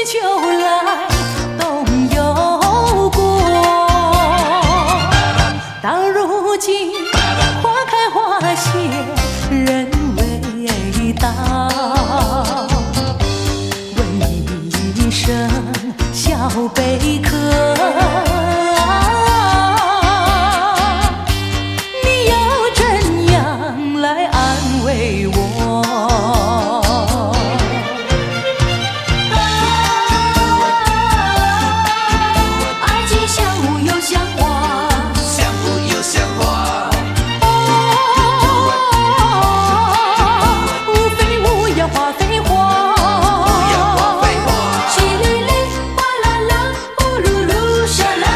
秋来冬有过。到如今花开花谢人未到，问一声小贝壳，你要怎样来安慰我？爱情像雾又像花， 像雾又像花， 雾非雾呀花非花， 不要花非花。 淅沥沥哗啦啦，呼噜噜沙啦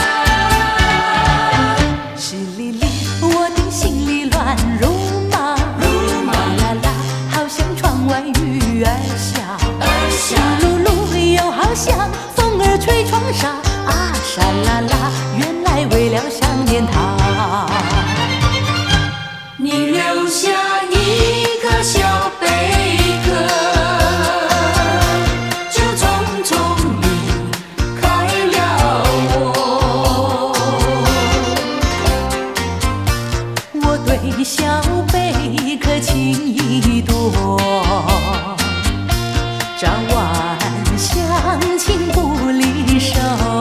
啦，淅沥沥我的心里乱如麻，哗啦啦好像窗外雨儿下，淅噜噜又好像风儿吹窗纱，啊沙啦啦原来为了想念他。你留下一颗小贝壳，就匆匆离开了我。我对小贝壳情意多，朝晚相亲不离手。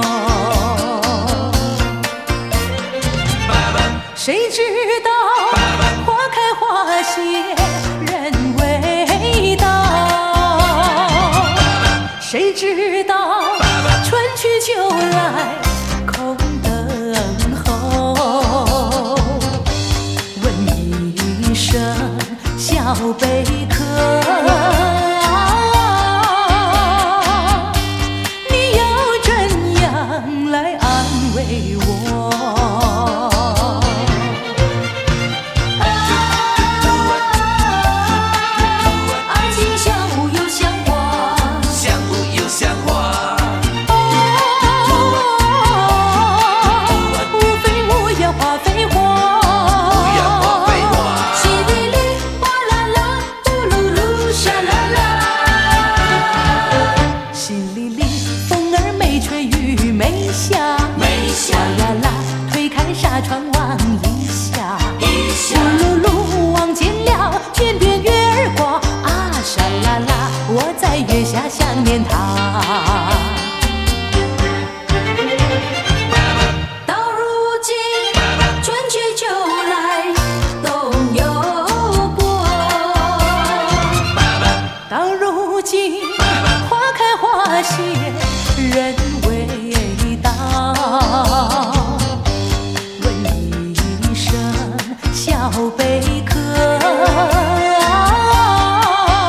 谁知道花开花谢人未到，谁知道春去秋来空等候。问一声小贝壳，你要怎样来安慰我？爱情像雾又像花， 像雾又像花， 雾非雾呀花非花， 不要花非花。 淅沥沥哗啦啦，呼噜噜沙啦啦，淅沥沥风儿没吹雨没下，哗啦啦推开纱窗望一下，呼噜噜望见了天边月儿挂，啊沙啦啦我在月下想念他。到如今春去秋来冬有过，到如今花开花谢人未到，问一声小贝壳，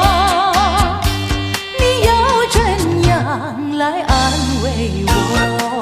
你要怎样来安慰我？